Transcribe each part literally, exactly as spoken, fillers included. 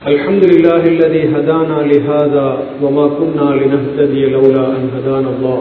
الحمد لله الذي هدانا لهذا وما كنا لنهتدي لولا أن هدانا الله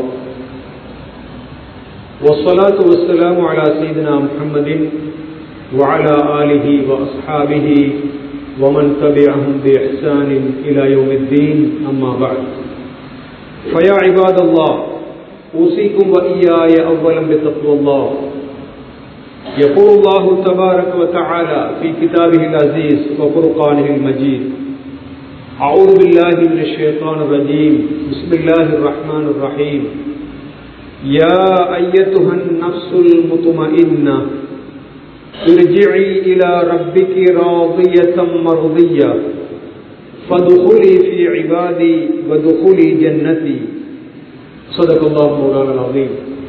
والصلاة والسلام على سيدنا محمد وعلى آله وأصحابه ومن تبعهم بإحسان إلى يوم الدين أما بعد فيا عباد الله أوصيكم وإياي أولا بتقوى الله. يقول الله تبارك وتعالى في كتابه العزيز وفرقانه المجيد: أعوذ بالله من الشيطان الرجيم بسم الله الرحمن الرحيم يا أيتها النفس المطمئنة ارجعي إلى ربك راضية مرضية فادخلي في عبادي وادخلي جنتي. صدق الله مولانا العظيم.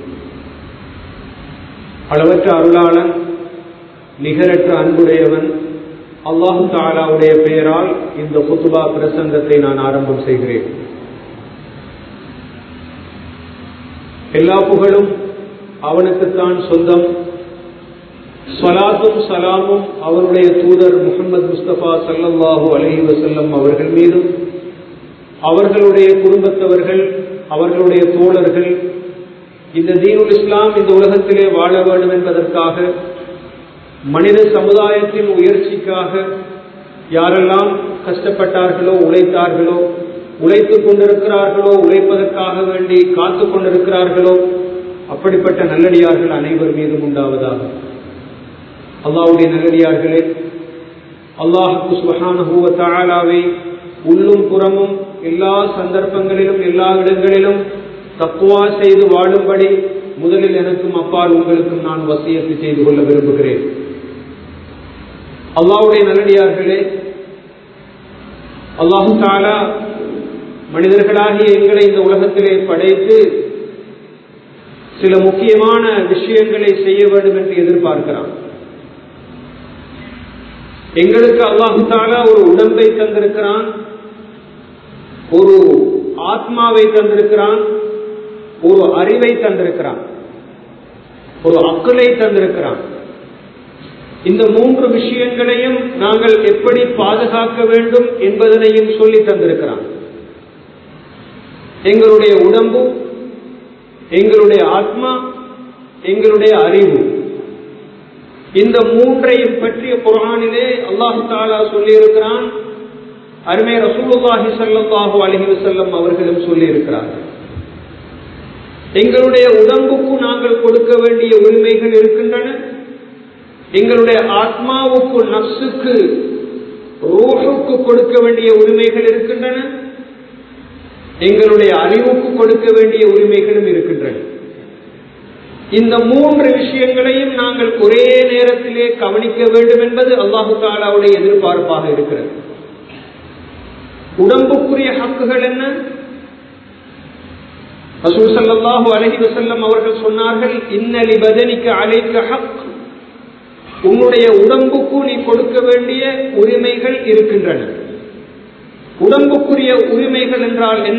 அளவற்ற அருளாளன் நிகரற்ற அன்புடையவன் அல்லாஹு தஆலாவுடைய பெயரால் இந்த குத்துபா பிரசங்கத்தை நான் ஆரம்பம் செய்கிறேன். எல்லா புகழும் அவனுக்குத்தான் சொந்தம். ஸலாத்தும் சலாமும் அவருடைய தூதர் முஹம்மது முஸ்தபா ஸல்லல்லாஹு அலைஹி வஸல்லம் அவர்கள் மீதும், அவர்களுடைய குடும்பத்தவர்கள், அவர்களுடைய தோழர்கள், இந்த தீனுல் இஸ்லாம் இந்த உலகத்திலே வாழ வேண்டும் என்பதற்காக, மனித சமுதாயத்தின் உயர்ச்சிக்காக யாரெல்லாம் கஷ்டப்பட்டார்களோ, உழைத்தார்களோ, உழைத்துக் கொண்டிருக்கிறார்களோ, உழைப்பதற்காக வேண்டி காத்து கொண்டிருக்கிறார்களோ, அப்படிப்பட்ட நல்லடியார்கள் அனைவர் மீதும் உண்டாவதாக. அல்லாஹ்வுடைய நல்லடியார்களே, அல்லாஹ் சுப்ஹானஹு வ தஆலாவை உள்ளும் புறமும் எல்லா சந்தர்ப்பங்களிலும் எல்லா இடங்களிலும் தக்வா செய்து வாழும்படி முதலில் எனக்கும் அப்பால் உங்களுக்கும் நான் வசியத்து செய்து கொள்ள விரும்புகிறேன். அல்லாஹ்வுடைய நல்லடியார்களே, அல்லாஹு தஆலா மனிதர்களாகிய எங்களை இந்த உலகத்திலே படைத்து சில முக்கியமான விஷயங்களை செய்ய வேண்டும் என்று எதிர்பார்க்கிறான். எங்களுக்கு அல்லாஹு தஆலா ஒரு உடம்பை தந்திருக்கிறான், ஒரு ஆத்மாவை தந்திருக்கிறான், ஒரு அறிவை தந்திருக்கிறான், ஒரு அக்கலை தந்திருக்கிறான். இந்த மூன்று விஷயங்களையும் நாங்கள் எப்படி பாதுகாக்க வேண்டும் என்பதனையும் சொல்லி தந்திருக்கிறான். எங்களுடைய உடம்பு, எங்களுடைய ஆத்மா, எங்களுடைய அறிவு, இந்த மூன்றையும் பற்றிய குர்ஆனிலே அல்லாஹ் தஆலா சொல்லி இருக்கிறான். அருமை ரசூலுல்லாஹி ஸல்லல்லாஹு அலைஹி வஸல்லம் அவர்களும் சொல்லி இருக்கிறார்கள். எங்களுடைய உடம்புக்கு நாங்கள் கொடுக்க வேண்டிய உரிமைகள் இருக்கின்றன. எங்களுடைய ஆத்மாவுக்கு, நஃப்ஸுக்கு, ரூஹுக்கு கொடுக்க வேண்டிய உரிமைகள் இருக்கின்றன. எங்களுடைய அறிவுக்கு கொடுக்க வேண்டிய உரிமைகளும் இருக்கின்றன. இந்த மூன்று விஷயங்களையும் நாங்கள் ஒரே நேரத்திலே கவனிக்க வேண்டும் என்பது அல்லாஹு தஆலாவுடைய எதிர்பார்ப்பாக இருக்கிறது. உடம்புக்குரிய ஹக்குகள் என்ன? ரசூல் ஸல்லல்லாஹு அலைஹி வஸல்லம் அவர்கள் சொன்னார்கள், இன்ன லிபதனிக அலைக ஹக், உன்னுடைய உடம்புக்கு நீ கொடுக்க வேண்டிய உரிமைகள் இருக்கின்றன. உடம்புக்குரிய உரிமைகள் என்றால் என்ன?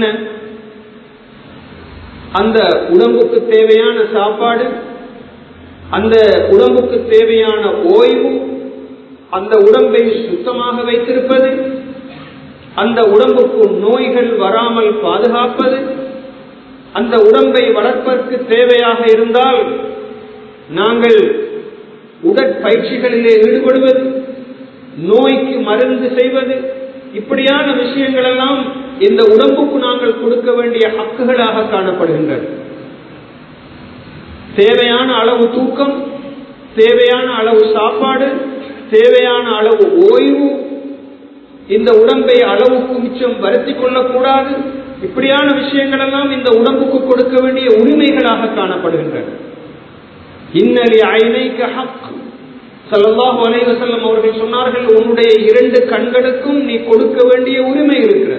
அந்த உடம்புக்கு தேவையான சாப்பாடு, அந்த உடம்புக்கு தேவையான ஓய்வு, அந்த உடம்பை சுத்தமாக வைத்திருப்பது, அந்த உடம்புக்கு நோய்கள் வராமல் பாதுகாப்பது, அந்த உடம்பை வளர்ப்பதற்கு தேவையாக இருந்தால் நாங்கள் உடற்பயிற்சிகளிலே ஈடுபடுவது, நோய்க்கு மருந்து செய்வது, இப்படியான விஷயங்கள் எல்லாம் இந்த உடம்புக்கு நாங்கள் கொடுக்க வேண்டிய ஹக்குகளாக காணப்படுகின்றன. தேவையான அளவு தூக்கம், தேவையான அளவு சாப்பாடு, தேவையான அளவு ஓய்வு, இந்த உடம்பை அளவுக்கு மிச்சம் வருத்தி கொள்ளக்கூடாது, இப்படியான விஷயங்கள் எல்லாம் இந்த உடம்புக்கு கொடுக்க வேண்டிய உரிமைகளாக காணப்படுகின்றன. இன்னலி ஐனைக ஹக், ஸல்லல்லாஹு அலைஹி வஸல்லம் அவர்கள் சொன்னார்கள், உன்னுடைய இரண்டு கண்களுக்கும் நீ கொடுக்க வேண்டிய உரிமை இருக்கிறது.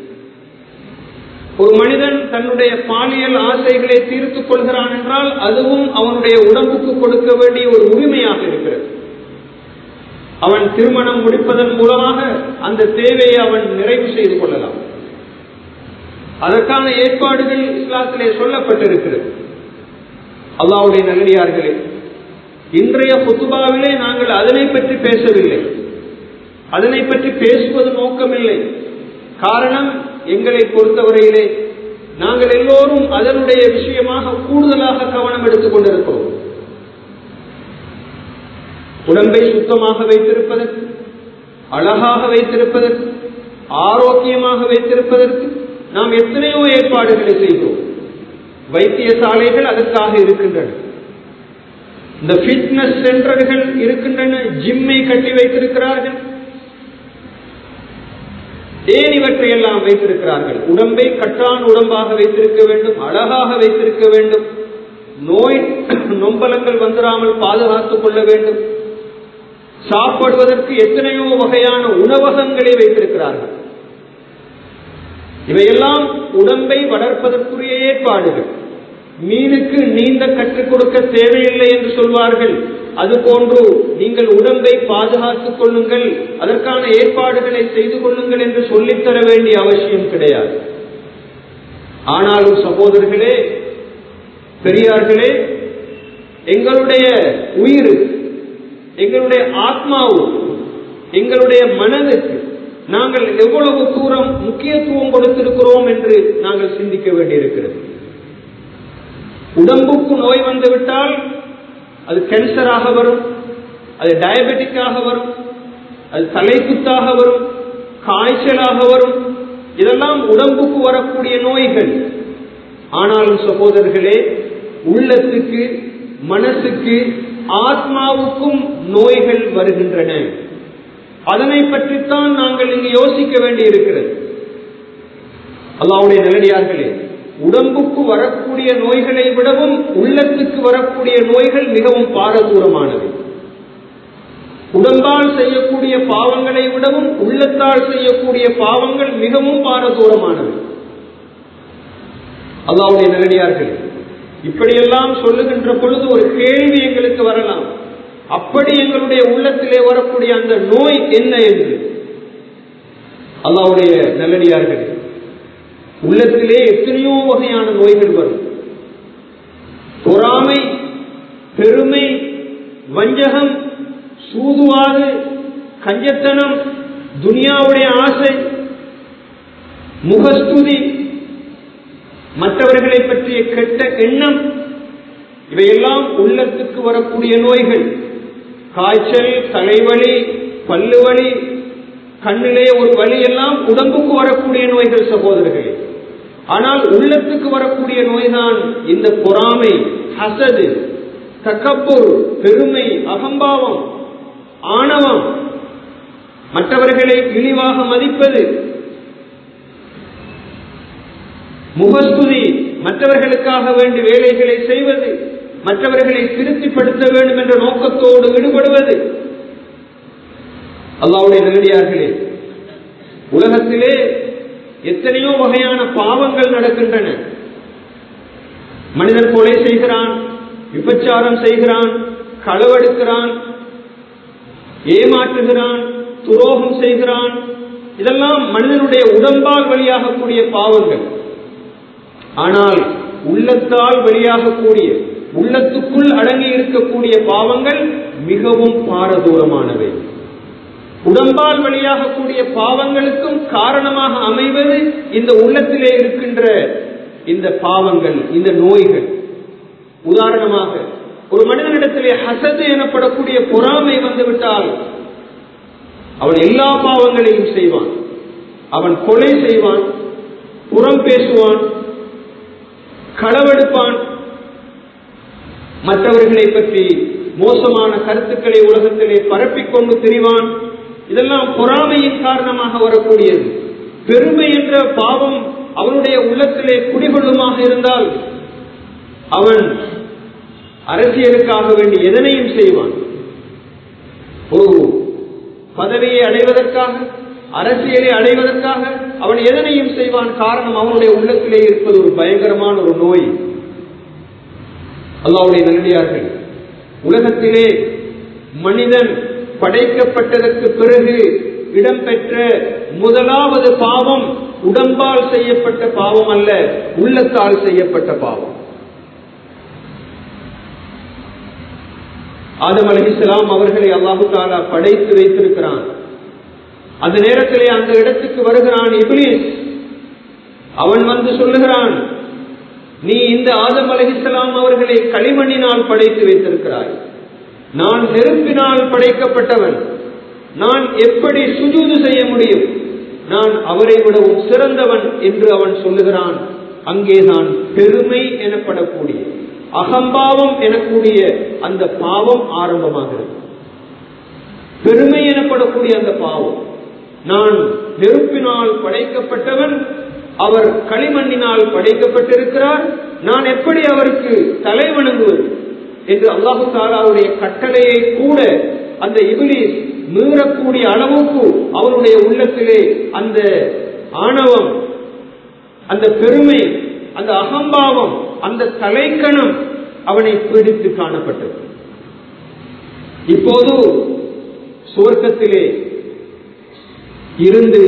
ஒரு மனிதன் தன்னுடைய பாலியல் ஆசைகளை தீர்த்துக் கொள்கிறான் என்றால் அதுவும் அவனுடைய உடம்புக்கு கொடுக்க வேண்டிய ஒரு உரிமையாக இருக்கிறது. அவன் திருமணம் முடிப்பதன் மூலமாக அந்த தேவையை அவன் நிறைவு செய்து கொள்ளலாம். அதற்கான ஏற்பாடுகள் இஸ்லாத்திலே சொல்லப்பட்டிருக்கிறது. அல்லாஹ்வுடைய நல்லடியார்களே, இன்றைய குத்துபாவிலே நாங்கள் அதனை பற்றி பேசவில்லை. அதனை பற்றி பேசுவது நோக்கமில்லை. காரணம், எங்களை பொறுத்தவரையிலே நாங்கள் எல்லோரும் அதனுடைய விஷயமாக கூடுதலாக கவனம் எடுத்துக் கொண்டிருக்கிறோம். உடம்பை சுத்தமாக வைத்திருப்பதற்கு, அழகாக வைத்திருப்பதற்கு, ஆரோக்கியமாக வைத்திருப்பதற்கு நாம் எத்தனையோ ஏற்பாடுகளை செய்கிறோம். வைத்தியசாலைகள் அதற்காக இருக்கின்றன, இந்த ஃபிட்னஸ் சென்டர்கள் இருக்கின்றன, ஜிம்மை கட்டி வைத்திருக்கிறார்கள். ஏன் இவற்றையெல்லாம் வைத்திருக்கிறார்கள்? உடம்பை கட்டான் உடம்பாக வைத்திருக்க வேண்டும், அழகாக வைத்திருக்க வேண்டும், நோய் நொம்பலங்கள் வந்துடாமல் பாதுகாத்துக் கொள்ள வேண்டும். சாப்பிடுவதற்கு எத்தனையோ வகையான உணவகங்களை வைத்திருக்கிறார்கள். இவையெல்லாம் உடம்பை வளர்ப்பதற்குரிய ஏற்பாடுகள். மீனுக்கு நீந்த கற்றுக் கொடுக்க தேவையில்லை என்று சொல்வார்கள். அதுபோன்று நீங்கள் உடம்பை பாதுகாத்துக் கொள்ளுங்கள், அதற்கான ஏற்பாடுகளை செய்து கொள்ளுங்கள் என்று சொல்லித்தர வேண்டிய அவசியம் கிடையாது. ஆனாலும் சகோதரர்களே, பெரியார்களே, எங்களுடைய உயிர், எங்களுடைய ஆத்மாவு, எங்களுடைய மனதுக்கு நாங்கள் எவ்வளவு தூரம் முக்கியத்துவம் கொடுத்திருக்கிறோம் என்று நாங்கள் சிந்திக்க வேண்டியிருக்கிறது. உடம்புக்கு நோய் வந்துவிட்டால் அது கேன்சராக வரும், அது டயபெட்டிக்காக வரும், அது தலைக்குத்தாக வரும், காய்ச்சலாக வரும். இதெல்லாம் உடம்புக்கு வரக்கூடிய நோய்கள். ஆனாலும் சகோதரர்களே, உள்ளத்துக்கு, மனசுக்கு, ஆத்மாவுக்கும் நோய்கள் வருகின்றன. அதனை பற்றித்தான் நாங்கள் இங்கு யோசிக்க வேண்டி இருக்கிறது. அல்லாஹ்வுடைய நல்லடியார்களே, உடம்புக்கு வரக்கூடிய நோய்களை விடவும் உள்ளத்துக்கு வரக்கூடிய நோய்கள் மிகவும் பாரதூரமானது. உடம்பால் செய்யக்கூடிய பாவங்களை விடவும் உள்ளத்தால் செய்யக்கூடிய பாவங்கள் மிகவும் பாரதூரமானது. அல்லாஹ்வுடைய நல்லடியார்களே, இப்படியெல்லாம் சொல்லுகின்ற பொழுது ஒரு கேள்வி எங்களுக்கு வரலாம், அப்படி எங்களுடைய உள்ளத்திலே வரக்கூடிய அந்த நோய் என்ன என்று. அல்லாஹ்வுடைய நல்லடியார்களே, உள்ளத்திலே எத்தனையோ வகையான நோய்கள் வரும். பொறாமை, பெருமை, வஞ்சகம், சூதுவாது, கஞ்சத்தனம், துனியாவுடைய ஆசை, முகஸ்துதி, மற்றவர்களை பற்றிய கெட்ட எண்ணம், இவையெல்லாம் உள்ளத்துக்கு வரக்கூடிய நோய்கள். காய்ச்சல், தலைவலி, பல்லுவலி, கண்ணிலே ஒரு வலி எல்லாம் உடம்புக்கு வரக்கூடிய நோய்கள் சகோதரர்களே. ஆனால் உள்ளத்துக்கு வரக்கூடிய நோய்தான் இந்த பொறாமை, ஹசது, தக்கப்புர், பெருமை, அகம்பாவம், ஆணவம், மற்றவர்களை இழிவாக மதிப்பது, முகஸ்துதி, மற்றவர்களுக்காக வேண்டி வேலைகளை செய்வது, மற்றவர்களை திருப்திப்படுத்த வேண்டும் என்ற நோக்கத்தோடு ஈடுபடுவது. அல்லாஹ்வுடைய நல்லடியார்களே, உலகத்திலே எத்தனையோ வகையான பாவங்கள் நடக்கின்றன. மனிதன் கொலை செய்கிறான், விபச்சாரம் செய்கிறான், களவெடுக்கிறான், ஏமாற்றுகிறான், துரோகம் செய்கிறான். இதெல்லாம் மனிதனுடைய உடம்பால் வெளியாகக்கூடிய பாவங்கள். ஆனால் உள்ளத்தால் வெளியாகக்கூடிய, உள்ளத்துக்குள் அடங்கி இருக்கக்கூடிய பாவங்கள் மிகவும் பாரதூரமானவை. உடம்பால் வெளியாகக்கூடிய பாவங்களுக்கும் காரணமாக அமைவது இந்த உள்ளத்திலே இருக்கின்ற இந்த பாவங்கள், இந்த நோய்கள். உதாரணமாக, ஒரு மனிதனிடத்திலே ஹசது எனப்படக்கூடிய பொறாமை வந்துவிட்டால் அவன் எல்லா பாவங்களையும் செய்வான். அவன் கொலை செய்வான், புறம் பேசுவான், களவெடுப்பான், மற்றவர்களை பற்றி மோசமான கருத்துக்களை உலகத்திலே பரப்பிக்கொண்டு திரிவான். இதெல்லாம் பொறாமையின் காரணமாக வரக்கூடியது. பெருமை என்ற பாவம் அவனுடைய உள்ளத்திலே குடிகொள்ளுமாக இருந்தால் அவன் அரசியலுக்காக வேண்டி எதனையும் செய்வான். ஒரு பதவியை அடைவதற்காக, அரசியலை அடைவதற்காக அவன் எதனையும் செய்வான். காரணம், அவனுடைய உள்ளத்திலே இருப்பது ஒரு பயங்கரமான ஒரு நோய். அல்லாஹ்வுடைய நல்லடியார்கள், உலகத்திலே மனிதன் படைக்கப்பட்டதற்கு பிறகு இடம்பெற்ற முதலாவது பாவம் உடம்பால் செய்யப்பட்ட பாவம் அல்ல, உள்ளத்தால் செய்யப்பட்ட பாவம். ஆதம் அலைஹிஸ்ஸலாம் அவர்களை அல்லாஹு தஆலா படைத்து வைத்திருக்கிறான். அந்த நேரத்திலே அந்த இடத்துக்கு வருகிறான் இப்லீஸ். அவன் வந்து சொல்லுகிறான், நீ இந்த ஆதம் அலைஹிஸ்ஸலாம் அவர்களை களிமண்ணினால் படைத்து வைத்திருக்கிறாய், நான் நெருப்பினால் படைக்கப்பட்டவன், நான் எப்படி சுஜூது செய்ய முடியும், நான் அவரை விடவும் சிறந்தவன் என்று அவன் சொல்லுகிறான். அங்கேதான் பெருமை எனப்படக்கூடிய அகம்பாவம் எனக்கூடிய அந்த பாவம் ஆரம்பமாகிறது. பெருமை எனப்படக்கூடிய அந்த பாவம், நான் நெருப்பினால் படைக்கப்பட்டவன், அவர் களிமண்ணினால் படைக்கப்பட்டிருக்கிறார், நான் எப்படி அவருக்கு தலை வணங்குவது என்று அல்லாஹு தஆலாவுடைய கட்டளையை கூட அந்த இப்லீஸ் மீறக்கூடிய அளவுக்கு அவனுடைய உள்ளத்திலே அந்த ஆணவம், அந்த பெருமை, அந்த அகம்பாவம், அந்த தலைக்கணம் அவனை பீடித்து காணப்பட்டது. இப்போது சுவர்க்கத்திலே இருந்து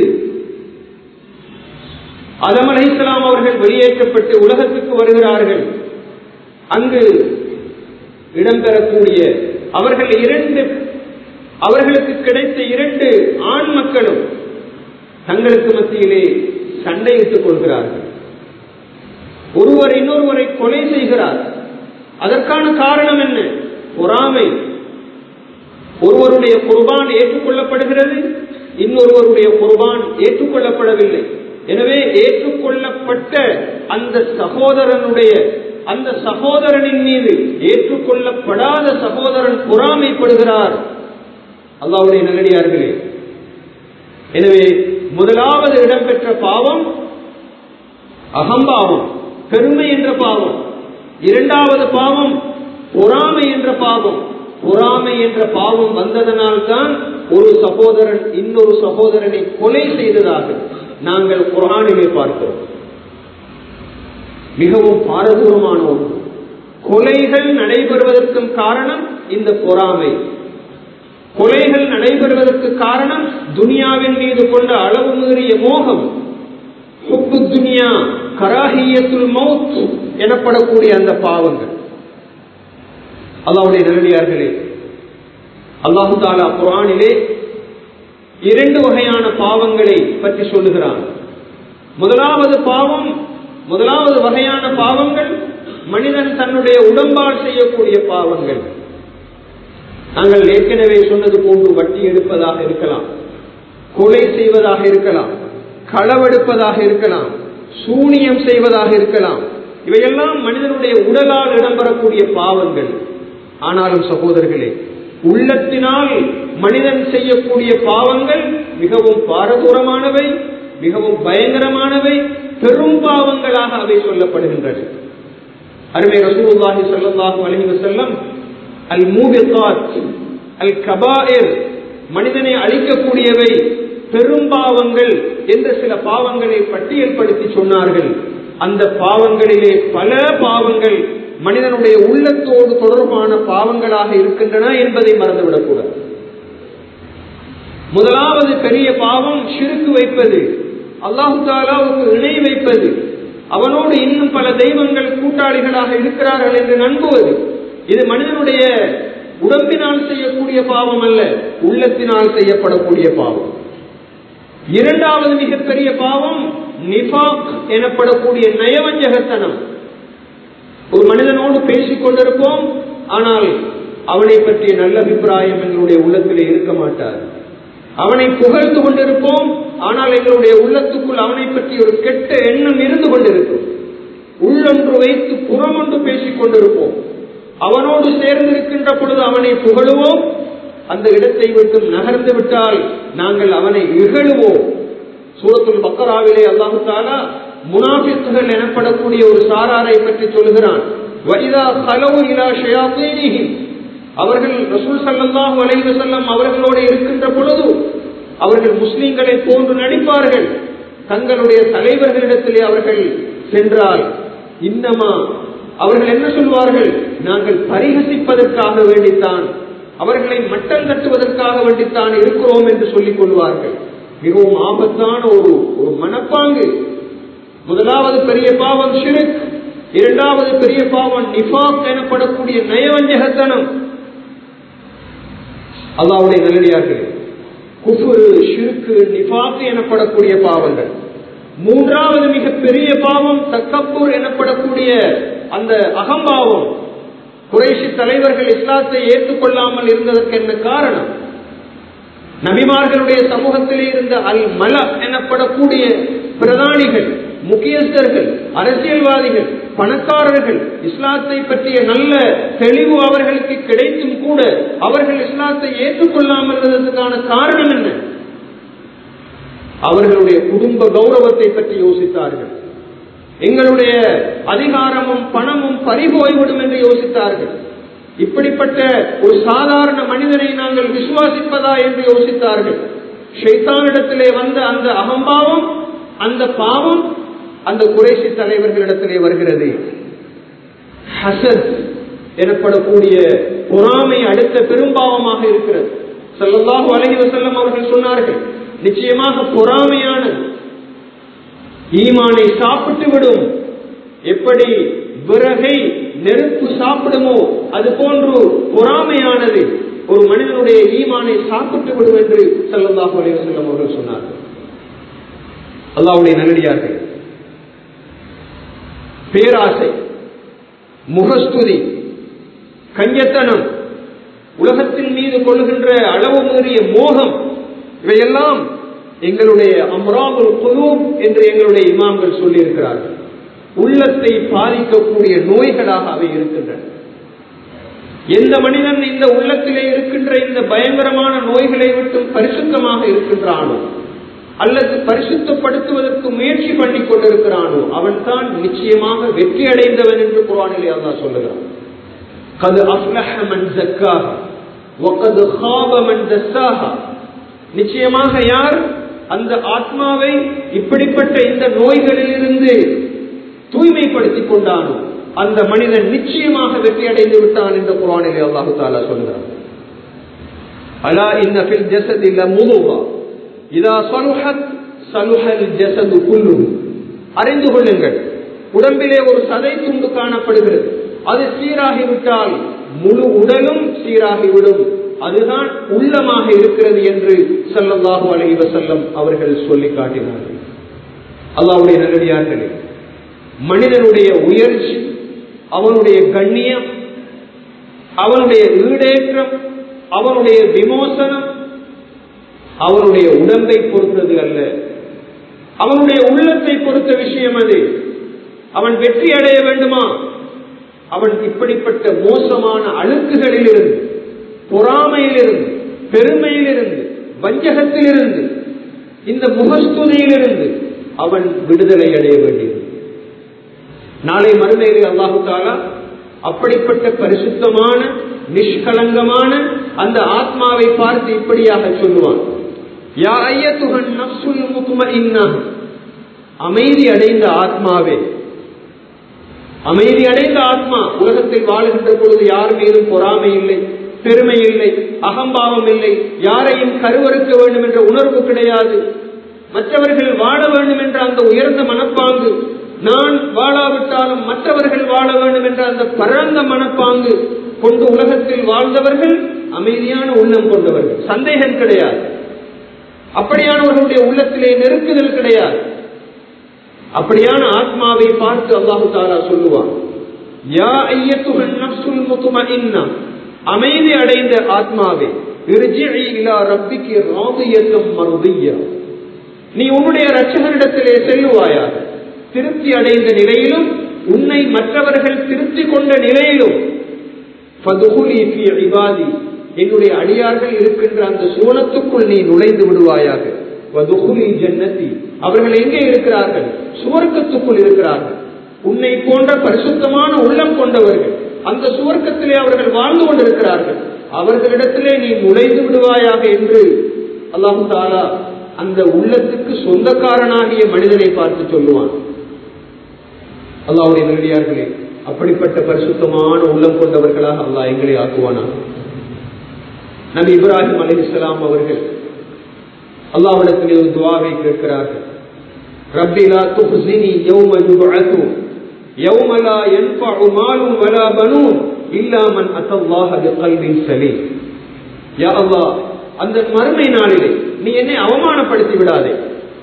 ஆதம் அலைஹிஸ்ஸலாம் அவர்கள் வெளியேற்றப்பட்டு உலகத்துக்கு வருகிறார்கள். அங்கு இடம்பெறக்கூடிய அவர்கள் இரண்டு அவர்களுக்கு கிடைத்த இரண்டு ஆண் மக்களும் தங்களுக்கு மத்தியிலே சண்டையிட்டுக் கொள்கிறார்கள். ஒருவர் இன்னொருவரை கொலை செய்கிறார். அதற்கான காரணம் என்ன? பொறாமை. ஒருவருடைய குர்பான் ஏற்றுக்கொள்ளப்படுகிறது, இன்னொருவருடைய குர்பான் ஏற்றுக்கொள்ளப்படவில்லை. எனவே ஏற்றுக்கொள்ளப்பட்ட அந்த சகோதரனுடைய அந்த சகோதரனின் மீது ஏற்றுக்கொள்ளப்படாத சகோதரன் பொறாமைப்படுகிறார். அல்லாஹ்வுடைய நல்லடியார்களே, எனவே முதலாவது இடம்பெற்ற பாவம் அகம்பாவம், பெருமை என்ற பாவம். இரண்டாவது பாவம் பொறாமை என்ற பாவம். பொறாமை என்ற பாவம் வந்ததனால் தான் ஒரு சகோதரன் இன்னொரு சகோதரனை கொலை செய்ததாக நாங்கள் குர்ஆனிலே பார்க்கிறோம். மிகவும் பாரதூரமான ஒன்று. கொலைகள் நடைபெறுவதற்கும் காரணம் இந்த பொறாமை. கொலைகள் நடைபெறுவதற்கு காரணம் துனியாவின் மீது கொண்ட அளவு மீறிய மோகம். ஹுப்பு துனியா, கராஹியத்துல் மௌத் எனப்படக்கூடிய அந்த பாவங்கள். அல்லாஹ்வுடைய நல்லடியார்களே, அல்லாஹ் தஆலா குர்ஆனிலே இரண்டு வகையான பாவங்களை பற்றி சொல்லுகிறான். முதலாவது பாவம், முதலாவது வகையான பாவங்கள் மனிதன் தன்னுடைய உடம்பால் செய்யக்கூடிய பாவங்கள். நாங்கள் ஏற்கனவே சொன்னது போன்று வட்டி எடுப்பதாக இருக்கலாம், கொலை செய்வதாக இருக்கலாம், களவெடுப்பதாக இருக்கலாம், சூனியம் செய்வதாக இருக்கலாம். இவையெல்லாம் மனிதனுடைய உடலால் இடம்பெறக்கூடிய பாவங்கள். ஆனாலும் சகோதரர்களே, உள்ளத்தினால் மனிதன் செய்யக்கூடிய பாவங்கள் மிகவும் பாரதூரமானவை, மிகவும் பயங்கரமானவை, பெரும் பாவங்களாக அவை சொல்லப்படுகின்றன. அருமை ரசூலுல்லாஹி ஸல்லல்லாஹு அலைஹி வஸல்லம் அல் மூபிகாத் அல் கபாயிர், மனிதனை அழிக்கக்கூடியவை, பெரும் பாவங்கள் என்ற சில பாவங்களை பட்டியல்படுத்தி சொன்னார்கள். அந்த பாவங்களிலே பல பாவங்கள் மனிதனுடைய உள்ளத்தோடு தொடர்பான பாவங்களாக இருக்கின்றன என்பதை மறந்துவிடக்கூடாது. முதலாவது பெரிய பாவம் ஷிர்க் வைப்பது, அல்லாஹ் தஆலாவுக்கு இணை வைப்பது, அவனோடு இன்னும் பல தெய்வங்கள் கூட்டாளிகளாக இருக்கிறார்கள் என்று நம்புவது. இது மனிதனுடைய உடம்பினால் செய்யக்கூடிய பாவம் அல்ல, உள்ளத்தினால் செய்யப்படக்கூடிய பாவம். இரண்டாவது மிகப்பெரிய பாவம் நிஃபாக் எனப்படக்கூடிய நயவஞ்சகத்தனம். ஒரு மனிதனோடு பேசிக் கொண்டிருப்போம், ஆனால் அவனை பற்றிய நல்ல அபிப்பிராயம் எங்களுடைய உள்ளத்திலே இருக்க மாட்டார். அவனை புகழ்ந்து கொண்டிருப்போம், ஆனால் எங்களுடைய உள்ளத்துக்குள் அவனை பற்றி ஒரு கெட்ட எண்ணம் இருந்து கொண்டிருக்கும். உள்ளொன்று வைத்து புறமொன்று பேசிக் கொண்டிருப்போம். அவனோடு சேர்ந்திருக்கின்ற பொழுது அவனை புகழுவோம், அந்த இடத்தை விட்டு நகர்ந்து விட்டால் நாங்கள் அவனை இகழுவோம். சூரத்துல் பக்கராவிலே அல்லாஹ் தஆலா முனாஃபிக்குகள் எனப்படக்கூடிய ஒரு சாராரை பற்றி சொல்கிறான். வஇதா ഖலவு இலா ஷயாத்தீனிஹிம், அவர்கள் ரசூல் ஸல்லல்லாஹு அலைஹி வஸல்லம் அவர்களோடு இருக்கின்ற பொழுது அவர்கள் முஸ்லிம்களை போன்று நடிப்பார்கள். தங்களுடைய தலைவர்களிடத்திலே அவர்கள் சென்றால் இன்னமா அவர்கள் என்ன சொல்வார்கள்? நாங்கள் பரிகசிப்பதற்காக வேண்டித்தான், அவர்களை மட்டம் தட்டுவதற்காக வேண்டித்தான் இருக்கிறோம் என்று சொல்லிக் கொள்வார்கள். மிகவும் ஆபத்தான ஒரு ஒரு மனப்பாங்கு. முதலாவது பெரிய பாவம் ஷிர்க், இரண்டாவது பெரிய பாவம் நிஃபாக் எனப்படக்கூடிய நயவஞ்சகத்தனம். அல்லாஹ்வுடைய நல்லடியார்களே, குஃப்ரு, ஷிர்கு, நிஃபாக் எனப்படக்கூடிய பாவங்கள். மூன்றாவது மிக பெரிய பாவம் தக்கப்புர் எனப்படக்கூடிய அந்த அகம்பாவம். குறைஷி தலைவர்கள் இஸ்லாத்தை ஏற்றுக்கொள்ளாமல் இருந்ததற்கு என்ன காரணம்? நபிமார்களுடைய சமூகத்திலே இருந்த அல் மல எனப்படக்கூடிய பிரதானிகள், முக்கியஸ்தர்கள், அரசியல்வாதிகள், பணக்காரர்கள் இஸ்லாத்தை பற்றிய நல்ல தெளிவு அவர்களுக்கு கிடைத்தும் கூட அவர்கள் இஸ்லாத்தை ஏற்றுக்கொள்ளாமல் இருந்ததற்கான காரணம் என்ன? அவர்களுடைய குடும்ப கௌரவத்தை பற்றி யோசித்தார்கள். எங்களுடைய அதிகாரமும் பணமும் பறிபோய்விடும் என்று யோசித்தார்கள். இப்படிப்பட்ட ஒரு சாதாரண மனிதனை நாங்கள் விசுவாசிப்பதா என்று யோசித்தார்கள். ஷைத்தானிடத்திலே வந்த அந்த அகம்பாவம், அந்த பாவம் அந்த குறைஷி தலைவர்களிடத்திலே வருகிறது. ஹசத் எனப்படக்கூடிய பொறாமை அடுத்த பெரும்பாவமாக இருக்கிறது. ஸல்லல்லாஹு அலைஹி வஸல்லம் அவர்கள் சொன்னார்கள், நிச்சயமாக பொறாமையானது ஈமானை சாப்பிட்டு விடும். எப்படி விறகை நெருப்பு சாப்பிடுமோ அது போன்று பொறாமையானது ஒரு மனிதனுடைய ஈமானை சாப்பிட்டு விடும் என்று ஸல்லல்லாஹு அலைஹி வஸல்லம் அவர்கள் சொன்னார்கள். அல்லாஹ்வுடைய நல்லடியார்கள், பேராசை, முகஸ்துதி, கஞ்சத்தனம், உலகத்தின் மீது கொள்கின்ற அளவு மீறிய மோகம், இவையெல்லாம் எங்களுடைய அம்ராதுல் குலூப் என்று எங்களுடைய இமாம்கள் சொல்லி இருக்கிறார்கள். உள்ளத்தை பாதிக்கக்கூடிய நோய்களாக அவை இருக்கின்றன. எந்த மனிதன் இந்த உள்ளத்திலே இருக்கின்ற இந்த பயங்கரமான நோய்களை விட்டு பரிசுத்தமாக இருக்கின்றானோ அல்லது பரிசுத்தப்படுத்துவதற்கு முயற்சி பண்ணி கொண்டிருக்கிறானோ அவன் தான் நிச்சயமாக வெற்றி அடைந்தவன் என்று குர்ஆனிலே அல்லாஹ் சொல்லுகிறான். கத் அஃப்லஹ மன் ஸக்காஹா வ கத் ஹாப மன் தஸ்ஸாஹா. நிச்சயமாக யார் அந்த ஆத்மாவை இப்படிப்பட்ட இந்த நோய்களிலிருந்து தூய்மைப்படுத்திக் கொண்டானோ அந்த மனிதன் நிச்சயமாக வெற்றி அடைந்து விட்டான் என்று குர்ஆனிலே அல்லாஹ் தஆலா சொல்கிறார். அலா இன்ன ஃபில் ஜஸதி லமுதுகா இதா ஸலுஹத் ஸலுஹல் ஜஸது குல்லுஹு. அறிந்து கொள்ளுங்கள், உடம்பிலே ஒரு சதை துண்டு காணப்படுகிறது. அது சீராகிவிட்டால் முழு உடலும் சீராகிவிடும். அதுதான் உள்ளமாக இருக்கிறது என்று ஸல்லல்லாஹு அலைஹி வஸல்லம் அவர்கள் சொல்லி காட்டினார்கள். அல்லாஹ்வுடைய நல்லடியார்களே, மனிதனுடைய உயர்ச்சி, அவனுடைய கண்ணியம், அவனுடைய ஈடேற்றம், அவனுடைய விமோசனம் அவனுடைய உடம்பை பொறுத்தது அல்ல, அவனுடைய உள்ளத்தை பொறுத்த விஷயம் அது. அவன் வெற்றி அடைய வேண்டுமா, அவன் இப்படிப்பட்ட மோசமான அழுக்குகளிலிருந்து, பொறாமையிலிருந்து, பெருமையிலிருந்து, வஞ்சகத்திலிருந்து, இந்த முகஸ்துதியிலிருந்து அவன் விடுதலை அடைய வேண்டியது. நாளை மறுமையிலே அல்லாஹு தஆலா அப்படிப்பட்ட பரிசுத்தமான நிஷ்கலங்கமான அந்த ஆத்மாவை பார்த்து இப்படியாக சொல்லுவான், யா அய்யத்துஹன் நஃப்ஸுல் முத்மஇன்னா, அமைதி அடைந்த ஆத்மாவே, அமைதி அடைந்த ஆத்மா. உலகத்தில் வாழுகின்ற பொழுது யார் மீதும் பொறாமை இல்லை, பெருமை இல்லை, அகம்பாவம் இல்லை, யாரையும் கருவறுக்க வேண்டும் என்ற உணர்வு கிடையாது, மற்றவர்கள் வாழ வேண்டும் என்ற அந்த உயர்ந்த மனப்பாங்கு, நான் வாழாவிட்டாலும் மற்றவர்கள் வாழ வேண்டும் என்ற அந்த பரந்த மனப்பாங்கு கொண்டு உலகத்தில் வாழ்ந்தவர்கள் அமைதியான உள்ளம் கொண்டவர்கள், சந்தேகம் கிடையாது. அப்படியானவர்களுடைய உள்ளத்திலே நெருக்குதல் கிடையாது. அப்படியான ஆத்மாவை பார்த்து அல்லாஹு தஆலா சொல்லுவான், யா அய்யத்துஹன் நஃப்ஸுல் முத்மஇன்னா, அமைதி அடைந்த ஆத்மாவே, இர்ஜிஇ இலா ரப்பிகி ராதியத்தம் மர்தியா, நீ உன்னுடைய இரட்சகரிடத்திலே செல்லுவாயாக. திருப்தி அடைந்த நிலையிலும், உன்னை மற்றவர்கள் திருப்தி கொண்ட நிலையிலும், ஃபதுகுலி ஃபீ இபாதி, என்னுடைய அடியார்கள் இருக்கின்ற அந்த சுவனத்துக்குள் நீ நுழைந்து விடுவாயாக. வதுகுலி ஜன்னதி, அவர்கள் எங்கே இருக்கிறார்கள்? சுவர்க்கத்துக்குள் இருக்கிறார்கள். உன்னை போன்ற பரிசுத்தமான உள்ளம் கொண்டவர்கள் அந்த சுவர்க்கத்திலே அவர்கள் வாழ்ந்து கொண்டிருக்கிறார்கள். அவர்களிடத்திலே நீ நுழைந்து விடுவாயாக என்று அல்லாஹு தஆலா அந்த உள்ளத்துக்கு சொந்தக்காரனாகிய மனிதனை பார்த்து சொல்லுவான். அல்லாஹ்வுடைய நல்லடியார்களே, அப்படிப்பட்ட பரிசுத்தமான உள்ளம் கொண்டவர்களாக அல்லாஹ் எங்களை ஆக்குவானா. நபி இப்ராஹிம் அலைஹிஸ்ஸலாம் அவர்கள் அல்லாஹ்விடத்திலே ஒரு துஆவை கேட்கிறார்கள். ரப்பி லா துஹ்ஸினி யௌம யுபஅஸூன் யௌம லா யன்ஃபஉ மாலுன் வலா பனூன் இல்லா மன் அத்தல்லாஹ பிகல்பின் சலீம். யா அல்லாஹ், அந்த மறுமை நாளிலே நீ என்னை அவமானப்படுத்தி விடாதே.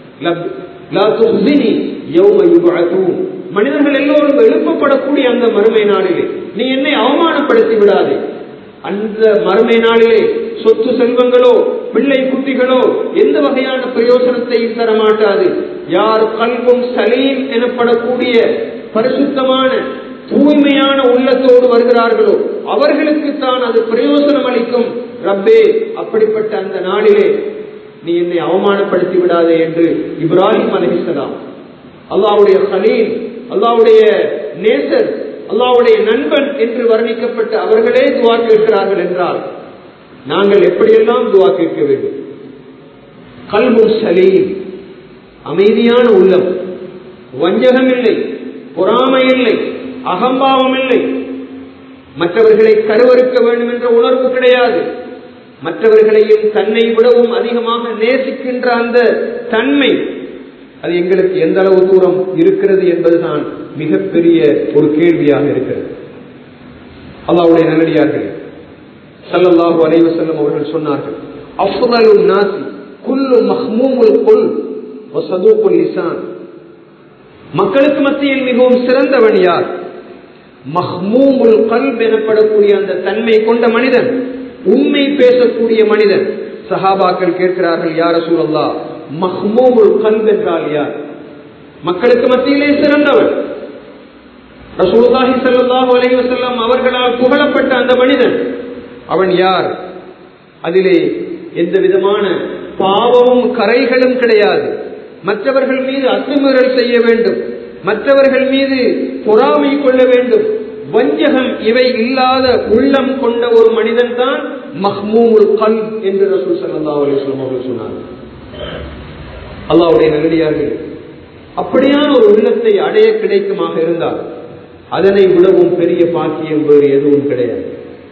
மனிதர்கள் எல்லோரும் எழுப்பப்படக்கூடிய அந்த மறுமை நாளிலே நீ என்னை அவமானப்படுத்தி விடாதே. அந்த மறுமை நாளிலே சொத்து செல்வங்களோ பிள்ளை குட்டிகளோ எந்த வகையான பிரயோசனத்தையும் தர மாட்டாது. யார் கல்பும் சலீம் எனப்படக்கூடிய பரிசுத்தமான தூய்மையான உள்ளத்தோடு வருகிறார்களோ அவர்களுக்குத்தான் அது பிரயோசனம் அளிக்கும். ரப்பே, அப்படிப்பட்ட அந்த நாளிலே நீ என்னை அவமானப்படுத்தி விடாதே என்று இப்ராஹிம் அலைஹிஸ்ஸலாம், அல்லாஹ்வுடைய கலீல், அல்லாஹ்வுடைய நேசர், அல்லாஹ்வுடைய நண்பன் என்று வர்ணிக்கப்பட்ட அவர்களே துஆ கேட்கிறார்கள் என்றால் நாங்கள் எப்படியெல்லாம் துஆ கேட்க வேண்டும்? கல்பும் சலீம், அமைதியான உள்ளம், வஞ்சகம் இல்லை, பொறாமை இல்லை, அகம்பாவம் இல்லை, மற்றவர்களை கருவறுக்க வேண்டும் என்ற உணர்வு கிடையாது, மற்றவர்களையும் தன்னை விடவும் அதிகமாக நேசிக்கின்ற அந்த தன்மை அது எங்களுக்கு எந்த அளவு தூரம் இருக்கிறது என்பதுதான் மிகப்பெரிய ஒரு கேள்வியாக இருக்கிறது. அல்லாஹ்வுடைய நல்லடியார்கள் ஸல்லல்லாஹு அலைஹி வஸல்லம் அவர்கள் சொன்னார்கள், அஃதலுன் நாஸி குல்லு மஹ்மூமுல் குல் வ ஸதூகுல் லிசான். மக்களுக்கு மத்தியில் மிகவும் சிறந்தவன் யார்? மஹ்மூமுல் கல்ப் எனப்படக்கூடிய அந்த தன்மை கொண்ட மனிதன், உண்மை பேசக்கூடிய மனிதன். சஹாபாக்கள் கேட்கிறார்கள், யா ரசூலல்லாஹ், மஹ்மூமுல் கல்ப் என்றால் யார்? மக்களுக்கு மத்தியிலே சிறந்தவன் ரசூலுல்லாஹி ஸல்லல்லாஹு அலைஹி வஸல்லம் அவர்களால் புகழப்பட்ட அந்த மனிதன் அவன் யார்? அதிலே எந்த விதமான பாவமும் கரைகளும் கிடையாது. மற்றவர்கள் மீது அத்துமீறல் செய்ய வேண்டும், மற்றவர்கள் மீது பொறாமை கொள்ள வேண்டும், வஞ்சகம் இவை இல்லாத உள்ளம் கொண்ட ஒரு மனிதன் தான் மஹ்மூமுல் கல்ப் என்று ரசூல் ஸல்லல்லாஹு அலைஹி வஸல்லம் அவர்கள் சொன்னார்கள். அல்லாஹ்வுடைய நல்லடியார்களே, அப்படியான ஒரு உள்ளத்தை அடைய கிடைக்குமாக இருந்தால் அதனை விடவும் பெரிய பாக்கியம் வேறு எதுவும் கிடையாது.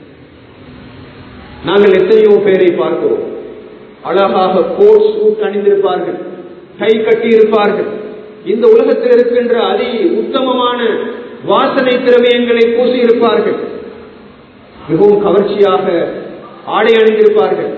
நாங்கள் எத்தனையோ பேரை பார்க்கிறோம், அழகாக கோட் சூட் அணிந்திருப்பார்கள், கை கட்டி இருப்பார்கள், இந்த உலகத்தில் இருக்கின்ற அதி உத்தமமான வாசனை திரவியங்களை பூசி இருப்பார்கள், மிகவும் கவர்ச்சியாக ஆடை அணிந்திருப்பார்கள்,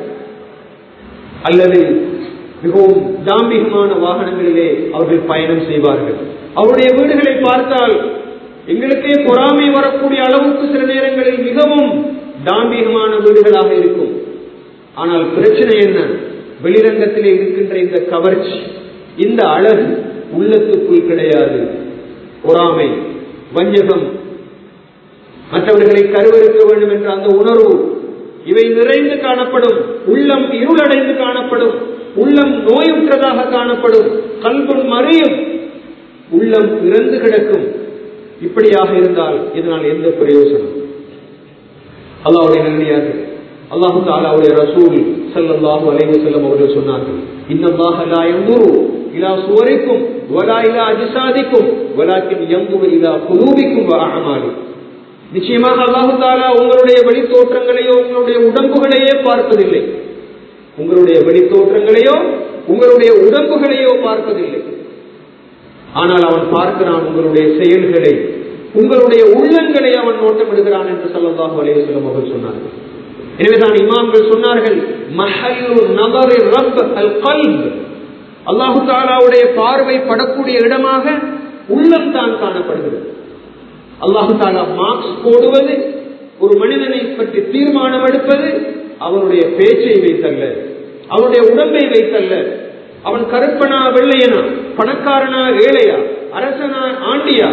அல்லது மிகவும் தாம்பிகமான வாகனங்களிலே அவர்கள் பயணம் செய்வார்கள். அவருடைய வீடுகளை பார்த்தால் எங்களுக்கே பொறாமை வரக்கூடிய அளவுக்கு சில நேரங்களில் மிகவும் தாம்பிகமான வீடுகளாக இருக்கும். ஆனால் பிரச்சனை என்ன? வெளிரங்கத்திலே இருக்கின்ற இந்த கவர்ச்சி, இந்த அழகு உள்ளத்துக்குள் கிடையாது. பொறாமை, வஞ்சகம், மற்றவர்களை கருவறுக்க வேண்டும் என்ற அந்த உணர்வு இவை நிறைந்து காணப்படும். உள்ளம் இருளடைந்து காணப்படும், உள்ளம் நோயுற்றதாக காணப்படும், கல்பும் மறையும், உள்ளம் இறந்து கிடக்கும். இப்படியாக இருந்தால் இதனால் எந்த பிரயோசனம்? அல்லாஹ்வுடைய நல்லடியார்கள், அல்லாஹ் தஆலாவுடைய ரசூல் ஸல்லல்லாஹு அலைஹி வஸல்லம் அவர்கள் சொன்னார்கள், இன்னல்லாஹ லா யன்துரு இலா சுவரிக்கும் வலா இலா அஜ்சாதிக்கும் வலாக்கின் யன்துரு இலா குலூபிக்கும் வ அஅமாலிக்கும். நிச்சயமாக அல்லாஹ் தஆலா உங்களுடைய வெளி தோற்றங்களையோ உங்களுடைய உடம்புகளையே பார்ப்பதில்லை, உங்களுடைய வெளி தோற்றங்களையோ உங்களுடைய உடம்புகளையோ பார்ப்பதில்லை. ஆனால் அவன் பார்க்கிறான் உங்களுடைய செயல்களை, உங்களுடைய உள்ளங்களை அவன் நோட்டமிடுகிறான் என்று ஸல்லல்லாஹு அலைஹி வஸல்லம் அவர்கள் சொன்னார்கள். எனவேதான் இமாம்கள் சொன்னார்கள், மஹல்லு நதரி ரப் அல் கல்ப், அல்லாஹ் தஆலாவுடைய பார்வை படக்கூடிய இடமாக உள்ளம் தான் காணப்படுகிறது. அல்லாஹ் தஆலா மார்க்ஸ் போடுவது, ஒரு மனிதனை பற்றி தீர்மானம் எடுப்பது அவனுடைய பேச்சை வைத்தல்ல, அவனுடைய உடம்பை வைத்தல்ல, அவன் கருப்பனா வெள்ளையனா, பணக்காரனா ஏழையா, அரசனா ஆண்டியா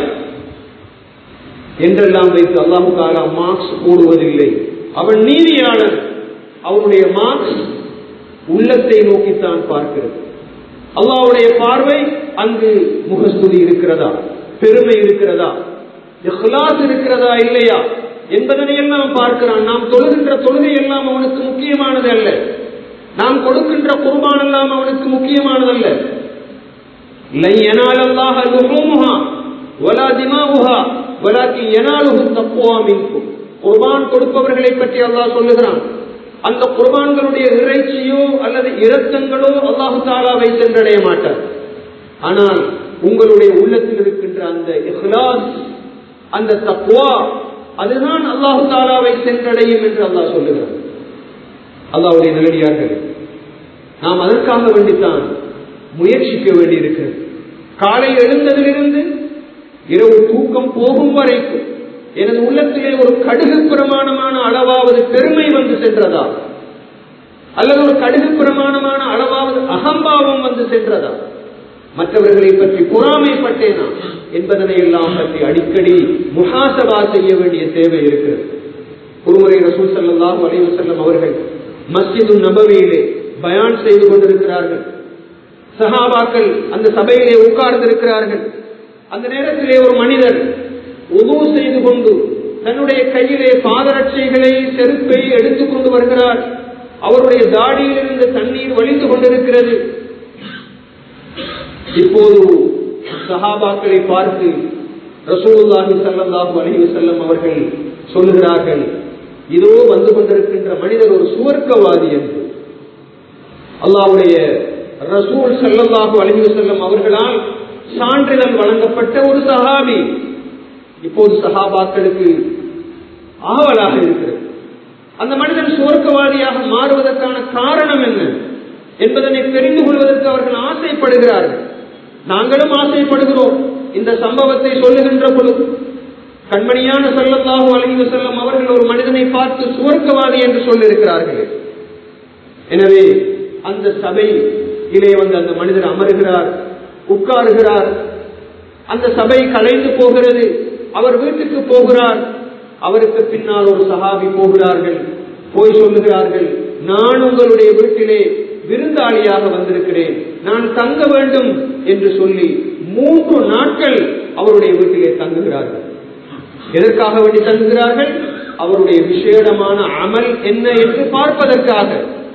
என்றெல்லாம் வைத்து அல்லாஹ் தஆலா மார்க்ஸ் போடுவதில்லை. அவன் நீதியாளன், அவனுடைய மார்க்ஸ் உள்ளத்தை நோக்கித்தான் பார்க்கிறது. அல்லாஹ்வுடைய பார்வை அங்கு முகஸ்துதி இருக்கிறதா, பெருமை இருக்கிறதா, இஹ்லாஸ் இருக்கிறதா இல்லையா என்பதனை எல்லாம் பார்க்கிறான். நாம் தொழுகின்ற தொழுகை எல்லாம் அவனுக்கு முக்கியமானது அல்ல, நாம் கொடுக்கின்ற குர்பான் எல்லாம் அவனுக்கு முக்கியமானதல்ல. லை யனாலல்லாஹ லுஹூமுஹா வலா திமாஉஹா வலாக்கின் யனாலுஹு தக்வா மின்கும். குர்பான் கொடுப்பவர்களை பற்றி அல்லாஹ் சொல்லுகிறான், அந்த குர்பான்களுடைய இறைச்சியோ அல்லது இரத்தங்களோ அல்லாஹ் தஆலாவை சென்றடைய மாட்டார். ஆனால் உங்களுடைய உள்ளத்தில் இருக்கின்ற அந்த இஹ்லாஸ், அந்த தக்வா, அதுதான் அல்லாஹ் தஆலாவை சென்றடையும் என்று அல்லாஹ் சொல்லுகிறான். அல்லாஹ்வுடைய நல்லடியார்களே, நாம் அதற்காக வேண்டித்தான் முயற்சிக்க வேண்டியிருக்கிறது. காலை எழுந்ததிலிருந்து இரவு தூக்கம் போகும் வரைக்கும் எனது உள்ளத்திலே ஒரு கடுகு பிரமாணமான அளவாவது பெருமை வந்து சென்றதா, அல்லது ஒரு கடுகு பிரமாணமான அளவாவது அகம்பாவம் வந்து சென்றதா, மற்றவர்களை பற்றி பொறாமைப்பட்டேனா என்பதனை எல்லாம் பற்றி அடிக்கடி முஹாசபா செய்ய வேண்டிய தேவை இருக்கிறது. ஒருமுறை ரசூல் ஸல்லல்லாஹு அலைஹி வஸல்லம் அவர்கள் மஸ்ஜிது நபவியிலே பயான் செய்து கொண்டிருக்கிறார்கள். சஹாபாக்கள் அந்த சபையிலே உட்கார்ந்திருக்கிறார்கள். அந்த நேரத்திலே ஒரு மனிதர் உது செய்து கொண்டு தன்னுடைய கையிலே பாதரட்சைகளை செருப்பை எடுத்துக் கொண்டு வருகிறார். அவருடைய தாடியிலிருந்து தண்ணீர் வழிந்து கொண்டிருக்கிறது. இப்போது சஹாபாக்களை பார்த்து ரசூலுல்லாஹி ஸல்லல்லாஹு அலைஹி வஸல்லம் அவர்கள் சொல்லுகிறார்கள், இதோ வந்து கொண்டிருக்கின்ற மனிதர் ஒரு சுவர்க்கவாதி என்று. அல்லாஹ்வுடைய ரசூல் ஸல்லல்லாஹு அலைஹி வஸல்லம் அவர்களால் சான்றிதழ் வழங்கப்பட்ட ஒரு சஹாபி. இப்போது சஹாபாக்களுக்கு ஆவலாக இருக்கிறது, அந்த மனிதன் சுவர்க்கவாதியாக மாறுவதற்கான காரணம் என்ன என்பதனை தெரிந்து கொள்வதற்கு அவர்கள் ஆசைப்படுகிறார்கள். நாங்களும் ஆசைப்படுகிறோம். இந்த சம்பவத்தை சொல்லுகின்ற பொழுது கண்மணியான ஸல்லல்லாஹு அலைஹி வஸல்லம் அவர்கள் ஒரு மனிதனை பார்த்து சுவர்க்கவாதி என்று சொல்லியிருக்கிறார்கள். எனவே அந்த சபையிலே வந்து அந்த மனிதர் அமருகிறார், உட்காருகிறார். அந்த சபை கலைந்து போகிறது. அவர் வீட்டுக்கு போகிறார். அவருக்கு பின்னால் ஒரு சஹாபி போகிறார்கள். போய் சொல்லுகிறார்கள், நான் உங்களுடைய வீட்டிலே விருந்தாளியாக வந்திருக்கிறேன், நான் தங்க வேண்டும் என்று சொல்லி மூன்று நாட்கள் அவருடைய வீட்டிலே தங்குகிறார்கள். எதற்காக வேண்டி தங்குகிறார்கள்? அவருடைய விசேடமான அமல் என்ன என்று பார்ப்பதற்காக.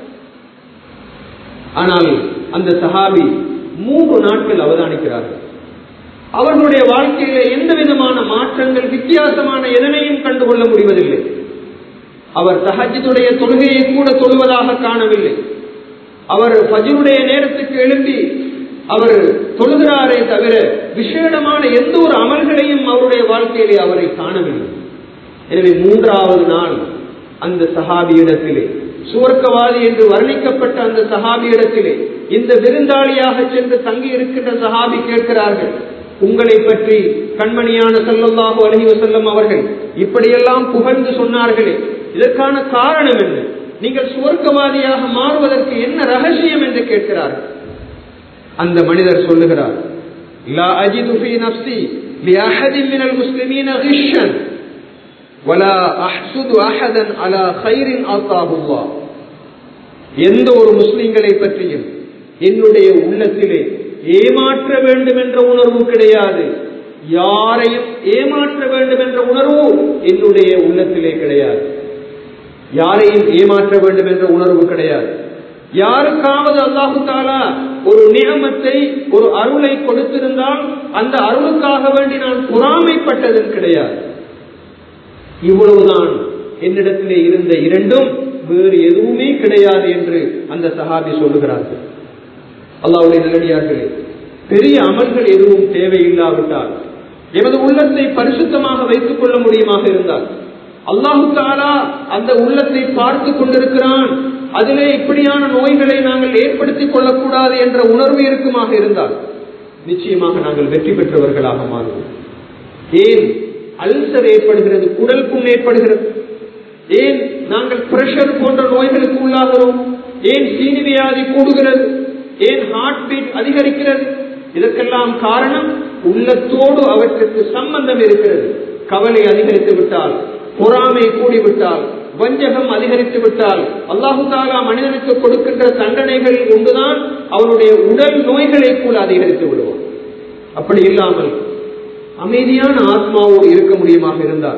ஆனால் அந்த சஹாபி மூன்று நாட்கள் அவதானிக்கிறார்கள். அவர்களுடைய வாழ்க்கையில எந்த விதமான மாற்றங்கள், வித்தியாசமான எதனையும் கண்டுகொள்ள முடிவதில்லை. அவர் தஹஜ்ஜுடைய தொழுகையை கூட தொழுவதாக காணவில்லை. அவர் ஃபஜ்ருடைய நேரத்துக்கு எழும்பி அவர் தொழுகிறாரே தவிர விசேடமான எந்த ஒரு அமல்களையும் அவருடைய வாழ்க்கையிலே அவரை காணவில்லை. எனவே மூன்றாவது நாள் அந்த சஹாபியிடத்திலே, சுவர்க்கவாதி என்று வர்ணிக்கப்பட்ட அந்த சஹாபியிடத்திலே இந்த விருந்தாளியாக சென்று தங்கி இருக்கின்ற சஹாபி கேட்கிறார்கள், உங்களை பற்றி கண்மணியான ஸல்லல்லாஹு அலைஹி வஸல்லம் அவர்கள் இப்படியெல்லாம் புகழ்ந்து சொன்னார்களே, இதற்கான காரணம் என்ன? நீங்கள் சுவர்க்கவாதியாக மாறுவதற்கு என்ன ரகசியம் என்று கேட்கிறார்கள். அந்த மனிதர் சொல்லுகிறார், லா அஜிது ஃபீ நஃப்ஸி லிஅஹதின் மினல் முஸ்லிமீன கிஷ்ஷன் வலா அஹ்சுது அஹதன் அலா கைரின் ஆத்தாஹுல்லாஹ். எந்த ஒரு முஸ்லிம்களை பற்றியும் என்னுடைய உள்ளத்திலே ஏமாற்ற வேண்டும் என்ற உணர்வு கிடையாது. யாரையும் ஏமாற்ற வேண்டும் என்ற உணர்வு என்னுடைய உள்ளத்திலே கிடையாது. யாரையும் ஏமாற்ற வேண்டும் என்ற உணர்வு கிடையாது. யாருக்காவது அல்லாஹு தஆலா ஒரு நிஅமத்தை, ஒரு அருளை கொடுத்திருந்தால் அந்த அருளுக்காக வேண்டி நான் பொறாமைப்பட்டதும் கிடையாது. இவ்வளவுதான் என்னிடத்திலே இருந்த இரண்டும், வேறு எதுவுமே கிடையாது என்று அந்த சஹாபி சொல்லுகிறார்கள். அல்லாஹ்வுடைய நல்லடியார்களே, பெரிய அமல்கள் எதுவும் தேவையில்லாவிட்டால், எமது உள்ளத்தை பரிசுத்தமாக வைத்துக் கொள்ள முடியுமாக இருந்தால், அல்லாஹு தஆலா அந்த உள்ளத்தை பார்த்து கொண்டிருக்கிறான், அதிலே இப்படியான நோய்களை நாங்கள் ஏற்படுத்திக் கொள்ளக்கூடாது என்ற உணர்வு இருக்குமாக இருந்தால் நிச்சயமாக நாங்கள் வெற்றி பெற்றவர்களாக மாறுவோம். ஏன் அல்சர் ஏற்படுகிறது, குடல் புண் ஏற்படுகிறது? ஏன் நாங்கள் பிரஷர் போன்ற நோய்களுக்கு உள்ளாகிறோம்? ஏன் சீனி வியாதி கூடுகிறது? ஏன் ஹார்ட் பீட் அதிகரிக்கிறது? இதற்கெல்லாம் காரணம் உள்ளத்தோடு அவற்றுக்கு சம்பந்தம் இருக்கிறது. கவலை அதிகரித்து விட்டால், பொறாமை கூடிவிட்டால், வஞ்சகம் அதிகரித்து விட்டால் அல்லாஹு தஆலா மனிதனுக்கு கொடுக்கின்ற தண்டனைகள் ஒன்றுதான் அவனுடைய உடல் நோய்களை கூட அதிகரித்து விடுவான். அப்படி இல்லாமல் அமைதியான ஆத்மாவோடு இருக்க முடியுமாக இருந்தால்,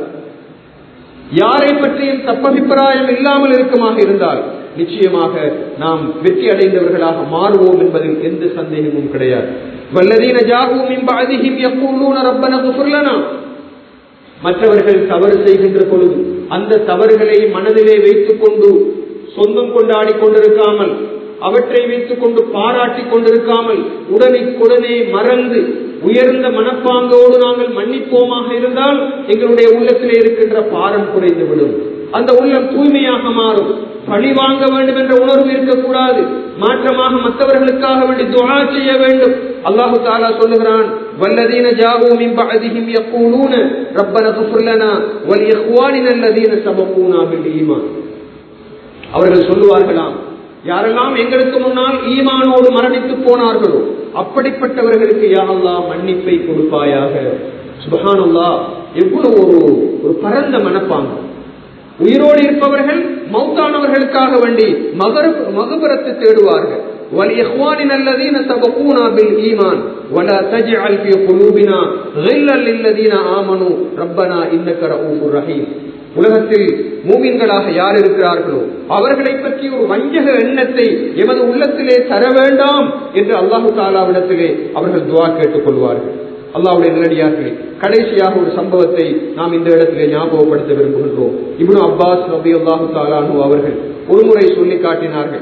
யாரை பற்றியும் தப்பபிப்பிராயம் இல்லாமல் இருக்குமாக இருந்தால் நிச்சயமாக நாம் வெற்றி அடைந்தவர்களாக மாறுவோம் என்பதில் எந்த சந்தேகமும் கிடையாது. வல்லதீன ஜாஊ மின் பஅதிஹிம் யகூலூன ரப்பனா இக்ஃபிர் லனா. மற்றவர்கள் தவறு செய்கின்ற பொழுது அந்த தவறுகளை மனதிலே வைத்துக் கொண்டு சொந்தம் கொண்டாடி கொண்டிருக்காமல், அவற்றை வைத்துக் கொண்டு பாராட்டி கொண்டிருக்காமல், உடனுக்குடனே மறந்து உயர்ந்த மனப்பாங்கோடு நாங்கள் மன்னிப்போமாக இருந்தால் எங்களுடைய உள்ளத்திலே இருக்கின்ற பாரம் குறைந்துவிடும். அந்த உள்ளம் தூய்மையாக மாறும். பழி வாங்க வேண்டும் என்ற உணர்வு இருக்கக்கூடாது. மாற்றமாக மற்றவர்களுக்காக வேண்டி துஆ செய்ய வேண்டும். அல்லாஹு தஆலா சொல்லுகிறான், வல்லதீன ஜாஊ மின் பஅதிஹிம் யகூலூன ரப்பனா இக்ஃபிர் லனா வ லிஇக்வானினா அல்லதீன சபகூனா பில் ஈமான். அவர்கள் சொல்லுவார்களாம், யாரெல்லாம் எங்களுக்கு முன்னால் ஈமானோடு மரணித்து போனார்களோ அப்படிப்பட்டவர்களுக்கு யா அல்லாஹ் மன்னிப்பை கொடுப்பாயாக. சுப்ஹானல்லாஹ், எவ்வளவு ஒரு ஒரு பரந்த மனப்பாங்கு. உயிரோடு இருப்பவர்கள் மௌத்தானவர்களுக்காக வேண்டி மகபரத்தை தேடுவார்கள். وَلِإِخْوَانِنَا الَّذِينَ سَبَقُونَا بِالْإِيمَانِ وَلَا تَجْعَلْ فِي قُلُوبِنَا غِلًّا لِلَّذِينَ آمَنُوا رَبَّنَا إِنَّكَ رَءُوفٌ رَحِيمٌ. உலகத்தில் மூமின்களாக யார் இருக்கிறார்களோ அவர்களை பற்றி ஒரு வஞ்சக எண்ணத்தை எமது உள்ளத்திலே தர வேண்டாம் என்று அல்லாஹு தஆலாவிடத்திலே அவர்கள் துஆ கேட்டுக் கொள்வார்கள். அல்லாஹ்வுடைய நல்லடியார்களே, கடைசியாக ஒரு சம்பவத்தை நாம் இந்த இடத்திலே ஞாபகப்படுத்த விரும்புகின்றோம். இப்னு அப்பாஸ் ரலியல்லாஹு தஆலா அன்ஹு அவர்கள் ஒருமுறை சொல்லி காட்டினார்கள்.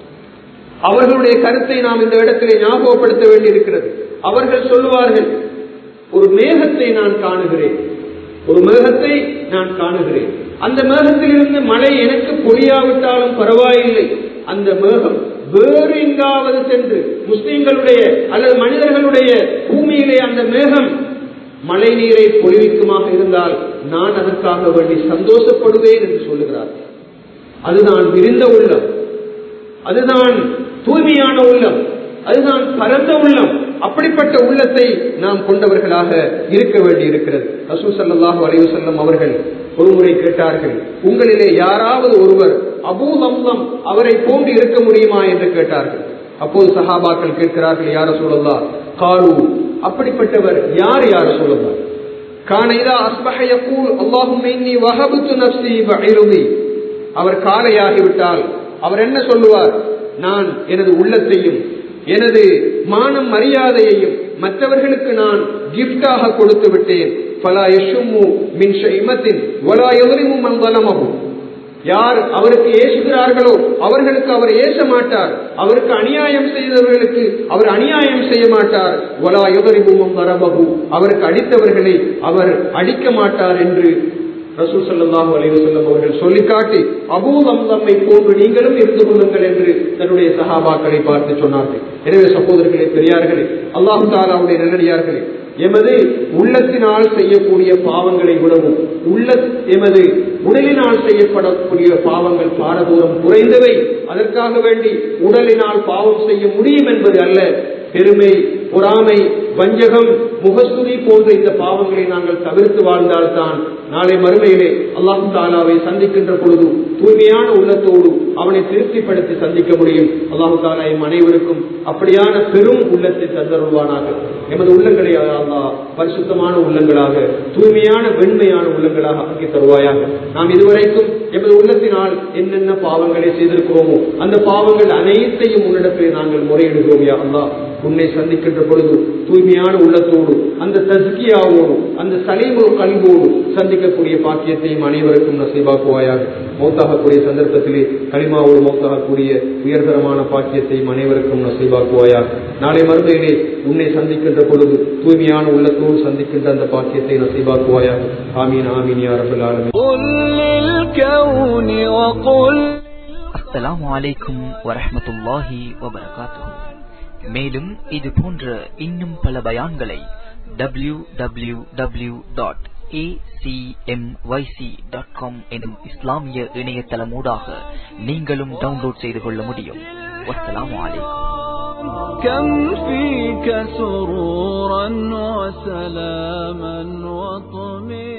அவர்களுடைய கருத்தை நாம் இந்த இடத்திலே ஞாபகப்படுத்த வேண்டியிருக்கிறது. அவர்கள் சொல்லுவார்கள், ஒரு மேகத்தை நான் காணுகிறேன், ஒரு மேகத்தை நான் காணுகிறேன். அந்த மேகத்திலிருந்து மழை எனக்கு பொழியாவிட்டாலும் பரவாயில்லை. அந்த மேகம் வேறு எங்காவது சென்று முஸ்லிம்களுடைய அல்லது மனிதர்களுடைய பூமியிலே அந்த மேகம் மழை நீரை பொழிவிக்குமாக இருந்தால் நான் அதற்காக வேண்டி சந்தோஷப்படுவேன் என்று சொல்லுகிறார். அதுதான் விரிந்த உள்ளம், அதுதான் தூய்மையான உள்ளம், அதுதான் பரந்த உள்ளம். அப்படிப்பட்ட உள்ளத்தை நாம் கொண்டவர்களாக இருக்க வேண்டி இருக்கிறது. ரசூல் ஸல்லல்லாஹு அலைஹி வஸல்லம் அவர்கள் ஒருமுறை கேட்டார்கள், உங்களிலே யாராவது ஒருவர் அபூ லம்லம் அவரை போன்று இருக்க முடியுமா என்று கேட்டார்கள். அப்போது சஹாபாக்கள் கேட்கிறார்கள், யா ரசூலல்லாஹ், காலு, அப்படிப்பட்டவர் யார் யா ரசூலல்லாஹ்? கான இதா அஸ்பஹ யகூல் அல்லாஹும்ம இன்னி வஹபது நஃப்ஸி வஇருதி. அவர் காலையாகிவிட்டால் அவர் என்ன சொல்லுவார்? நான் எனது உள்ளத்தையும் எனது மானம் மரியாதையையும் மற்றவர்களுக்கு நான் கிஃப்டாக கொடுத்து விட்டேன். ஃபலா யஷும்மு மின் ஷைமத்தின் வலா யظلمு மன் ظلمஹு. யார் அவருக்கு ஏசுகிறார்களோ அவர்களுக்கு அவர் ஏச மாட்டார், அவருக்கு அநியாயம் செய்தவர்களுக்கு அவர் அநியாயம் செய்ய மாட்டார். வலா யظلمு மன் ضربஹு. அவருக்கு அடித்தவர்களை அவர் அடிக்க மாட்டார் என்று ரசூல் ஸல்லல்லாஹு அலைஹி வஸல்லம் அவர்கள் சொல்லி காட்டி, அபூ லம்லமை போன்று நீங்களும் இருந்து கொள்ளுங்கள் என்று தன்னுடைய சஹாபாக்களை பார்த்து சொன்னார்கள். எனவே சகோதரர்களே, பெரியார்களே, அல்லாஹ் தஆலாவுடைய நல்லடியார்களே, எமது உள்ளத்தினால் செய்யக்கூடிய பாவங்களை விடவும் உள்ள எமது உடலினால் செய்யப்படக்கூடிய பாவங்கள் பாரதூரம் குறைந்தவை. அதற்காக வேண்டி உடலினால் பாவம் செய்ய முடியும் என்பது அல்ல. பெருமை, பொறாமை, வஞ்சகம், முகஸ்துதி போன்ற இந்த பாவங்களை நாங்கள் தவிர்த்து வாழ்ந்தால்தான் நாளை மறுமையிலே அல்லாஹ் தஆலாவை சந்திக்கின்ற பொழுது தூய்மையான உள்ளத்தோடு அவனை திருப்திப்படுத்தி சந்திக்க முடியும். அல்லாஹ் தஆலா எம் அனைவருக்கும் அப்படியான பெரும் உள்ளத்தை தந்தருள்வானாக. எமது உள்ளங்களை அல்லாஹ் பரிசுத்தமான உள்ளங்களாக, தூய்மையான வெண்மையான உள்ளங்களாக ஆக்கி தருவாயாக. நாம் இதுவரைக்கும் எமது உள்ளத்தினால் என்னென்ன பாவங்களை செய்திருக்கிறோமோ அந்த பாவங்கள் அனைத்தையும் உன்னிடத்திலே நாங்கள் முறையிடுகிறோம். யா அல்லாஹ், உன்னை சந்திக்கின்ற பொழுது தூய்மையான உள்ளத்தோடு, அந்த தஸ்கியாவோடு, அந்த சலீமுல் கல்போடு சந்திக்கக்கூடிய பாக்கியத்தையும் அனைவருக்கும் நசீபாக்குவாயாக. மௌத்தாகக்கூடிய சந்தர்ப்பத்திலே கலிமாவோடு மௌத்தாகக்கூடிய உயர்தரமான பாக்கியத்தையும் அனைவருக்கும் நசீபாக்குவாயாக. நாளை மறுமையிலே உன்னை சந்திக்கின்ற பொழுது தூய்மையான உள்ளத்தோடு சந்திக்கின்ற அந்த பாக்கியத்தை நசீபாக்குவாயாக. ஆமீன் ஆமீன் யா ரப்பல் ஆலமீன். அஸ்ஸலாமு அலைக்கும் வரஹ்மத்துல்லாஹி வபரகாத்துஹு. மேலும் இது போன்ற இன்னும் பல பயான்களை W W W dot A C M Y C dot com எனும் இஸ்லாமிய இணையதளமூடாக நீங்களும் டவுன்லோட் செய்து கொள்ள முடியும். வஸ்ஸலாமு அலைக்கும். كم فيك سرورا وسلاما وطمئنانا